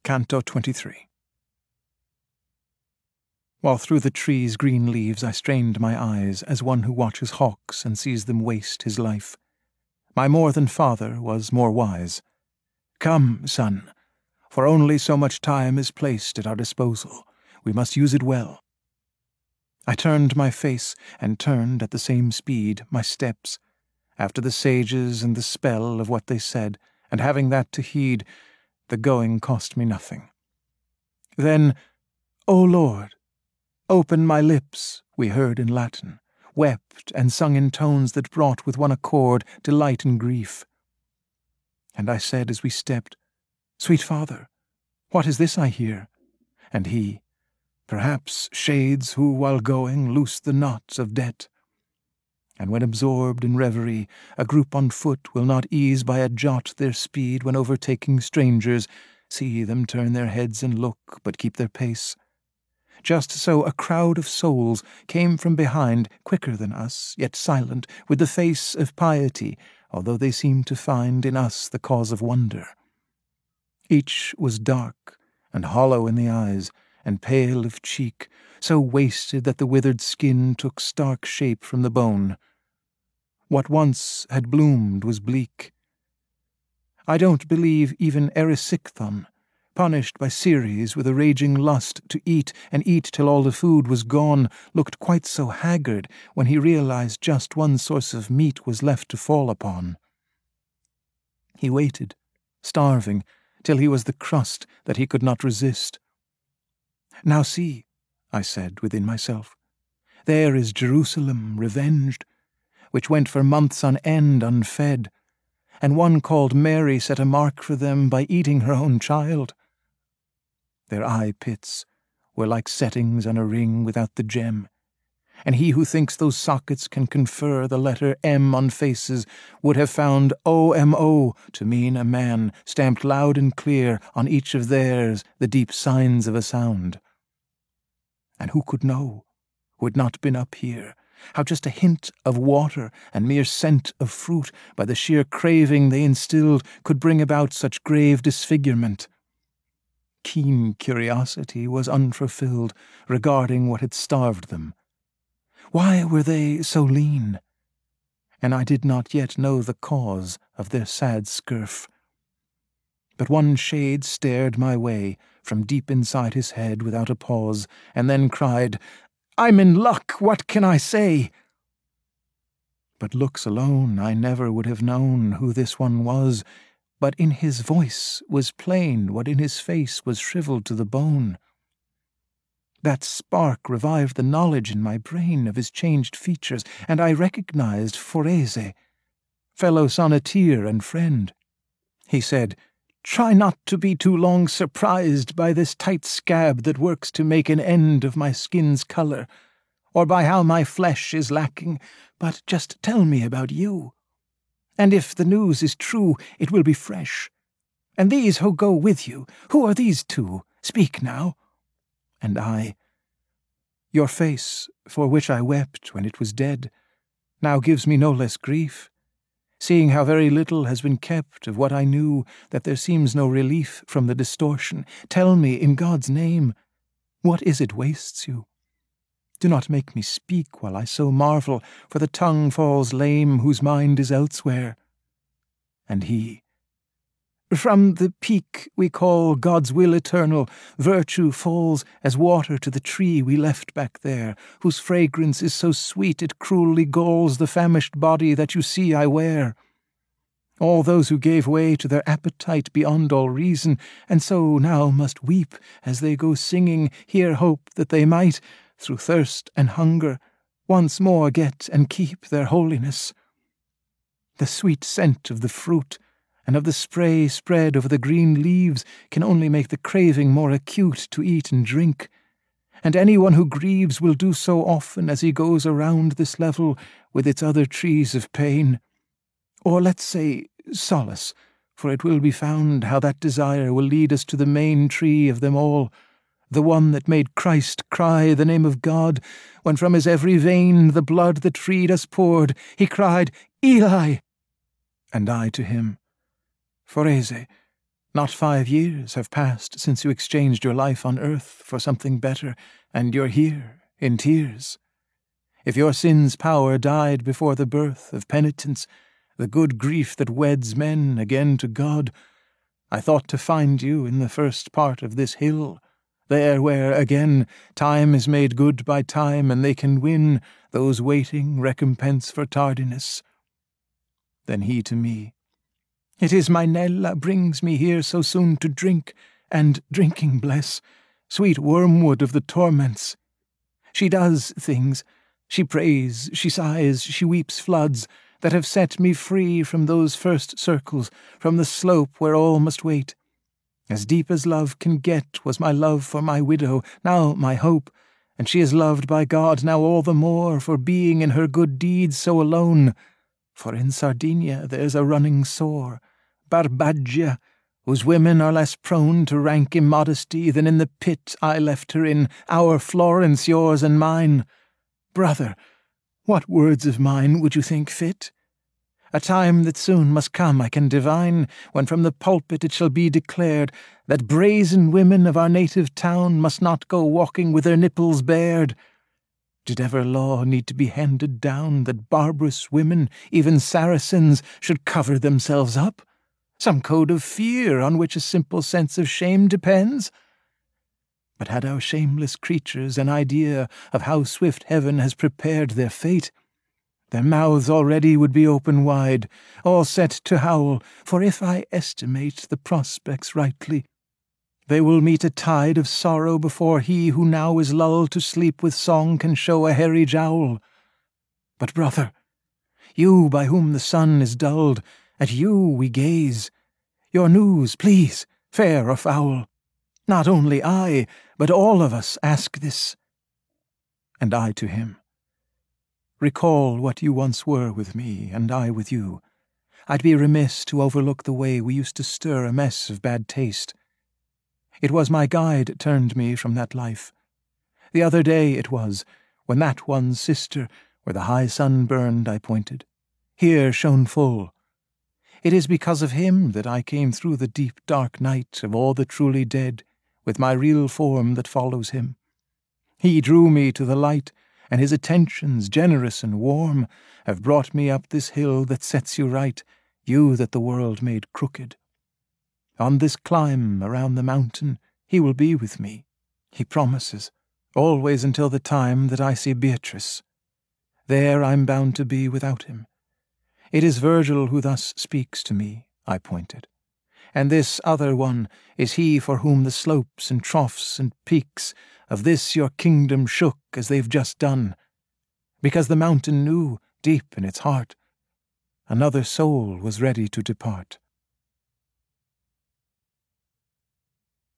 Canto 23. While through the trees' green leaves I strained my eyes, as one who watches hawks and sees them waste his life, my more than father was more wise. Come, son, for only so much time is placed at our disposal. We must use it well. I turned my face, and turned at the same speed my steps, after the sages and the spell of what they said, and having that to heed, the going cost me nothing. Then, O Lord, open my lips, we heard in Latin, wept and sung in tones that brought with one accord delight and grief. And I said as we stepped, Sweet Father, what is this I hear? And he, Perhaps shades who, while going, loose the knots of debt. And when absorbed in reverie, a group on foot will not ease by a jot their speed when overtaking strangers, see them turn their heads and look, but keep their pace. Just so a crowd of souls came from behind, quicker than us, yet silent, with the face of piety, although they seemed to find in us the cause of wonder. Each was dark and hollow in the eyes, and pale of cheek, so wasted that the withered skin took stark shape from the bone. What once had bloomed was bleak. I don't believe even Erysichthon, punished by Ceres with a raging lust to eat and eat till all the food was gone, looked quite so haggard when he realized just one source of meat was left to fall upon. He waited, starving, till he was the crust that he could not resist. Now see, I said within myself, there is Jerusalem revenged, which went for months on end unfed, and one called Mary set a mark for them by eating her own child. Their eye pits were like settings on a ring without the gem, and he who thinks those sockets can confer the letter M on faces would have found OMO to mean a man, stamped loud and clear on each of theirs the deep signs of a sound. And who could know, who had not been up here, how just a hint of water and mere scent of fruit, by the sheer craving they instilled, could bring about such grave disfigurement? Keen curiosity was unfulfilled regarding what had starved them. Why were they so lean? And I did not yet know the cause of their sad scurf. But one shade stared my way from deep inside his head without a pause, and then cried, I'm in luck, what can I say? But looks alone I never would have known who this one was, but in his voice was plain what in his face was shriveled to the bone. That spark revived the knowledge in my brain of his changed features, and I recognized Forese, fellow sonneteer and friend. He said, Try not to be too long surprised by this tight scab that works to make an end of my skin's colour, or by how my flesh is lacking, but just tell me about you. And if the news is true, it will be fresh. And these who go with you, who are these two? Speak now. And I, Your face, for which I wept when it was dead, now gives me no less grief, seeing how very little has been kept of what I knew, that there seems no relief from the distortion. Tell me, in God's name, what is it wastes you? Do not make me speak while I so marvel, for the tongue falls lame whose mind is elsewhere. And he, From the peak we call God's will eternal, virtue falls as water to the tree we left back there, whose fragrance is so sweet it cruelly galls the famished body that you see I wear. All those who gave way to their appetite beyond all reason, and so now must weep as they go singing, here hope that they might, through thirst and hunger, once more get and keep their holiness. The sweet scent of the fruit, and of the spray spread over the green leaves, can only make the craving more acute to eat and drink, and anyone who grieves will do so often as he goes around this level with its other trees of pain. Or let's say solace, for it will be found how that desire will lead us to the main tree of them all, the one that made Christ cry the name of God, when from his every vein the blood that freed us poured, he cried, Eli! And I to him, Forese, Not 5 years have passed since you exchanged your life on earth for something better, and you're here, in tears. If your sin's power died before the birth of penitence, the good grief that weds men again to God, I thought to find you in the first part of this hill, there where, again, time is made good by time, and they can win, those waiting, recompense for tardiness. Then he to me, "It is my Nella brings me here so soon to drink, and drinking bless, sweet wormwood of the torments. She does things, she prays, she sighs, she weeps floods, that have set me free from those first circles, from the slope where all must wait. As deep as love can get was my love for my widow, now my hope, and she is loved by God now all the more for being in her good deeds so alone. For in Sardinia there's a running sore, Barbagia, whose women are less prone to rank immodesty than in the pit I left her in, our Florence, yours and mine. Brother, what words of mine would you think fit? A time that soon must come I can divine, when from the pulpit it shall be declared that brazen women of our native town must not go walking with their nipples bared. Did ever law need to be handed down that barbarous women, even Saracens, should cover themselves up? Some code of fear on which a simple sense of shame depends? But had our shameless creatures an idea of how swift heaven has prepared their fate, their mouths already would be open wide, all set to howl, for if I estimate the prospects rightly, they will meet a tide of sorrow before he who now is lulled to sleep with song can show a hairy jowl. But, brother, you by whom the sun is dulled, at you we gaze. Your news, please, fair or foul. Not only I, but all of us ask this. And I to him, recall what you once were with me, and I with you. I'd be remiss to overlook the way we used to stir a mess of bad taste. It was my guide turned me from that life. The other day it was, when that one sister, where the high sun burned, I pointed, here shone full. It is because of him that I came through the deep dark night of all the truly dead, with my real form that follows him. He drew me to the light, and his attentions, generous and warm, have brought me up this hill that sets you right, you that the world made crooked. On this climb around the mountain he will be with me, he promises, always until the time that I see Beatrice. There I'm bound to be without him. It is Virgil who thus speaks to me, I pointed, and this other one is he for whom the slopes and troughs and peaks of this your kingdom shook as they've just done, because the mountain knew, deep in its heart, another soul was ready to depart.